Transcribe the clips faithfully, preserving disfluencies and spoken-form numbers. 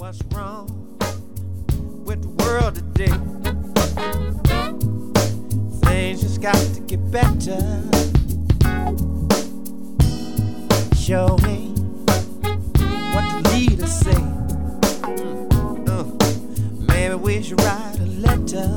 What's wrong with the world today? Things just got to get better. Show me what the leaders say. Mm, uh, maybe we should write a letter.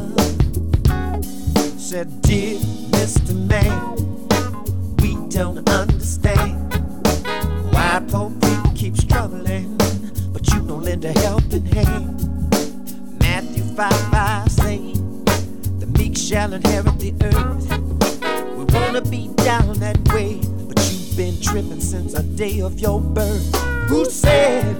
Said, dear Mister Man, we don't understand why poor people keep struggling, but you don't lend a helping hand. Matthew five five say, the meek shall inherit the earth. We wanna be down that way, but you've been tripping since the day of your birth. Who said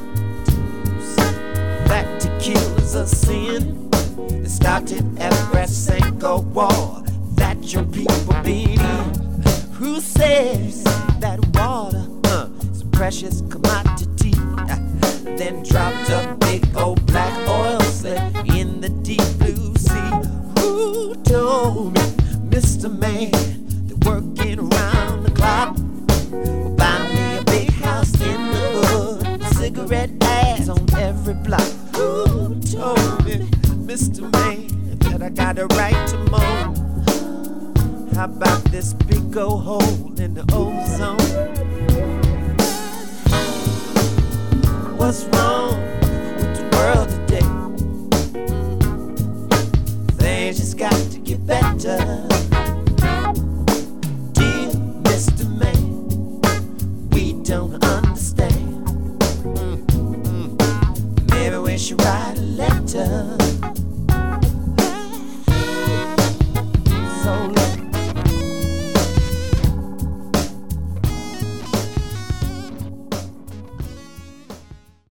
that to kill is a sin? It started at Brasenko War that your people beat in. Who says that water uh, is a precious commodity? Uh, then dropped a big old black oil slick in the deep blue sea. Who told me, Mister Man, that working around the clock will buy me a big house in the hood, cigarette ads on every block? Who told me, Mister Man, that I got a right to moan? How about this big old hole in the ozone? What's wrong with the world today? Mm. Things just got to get better. Dear Mister Man, we don't understand. Mm, mm. Maybe we should write a letter.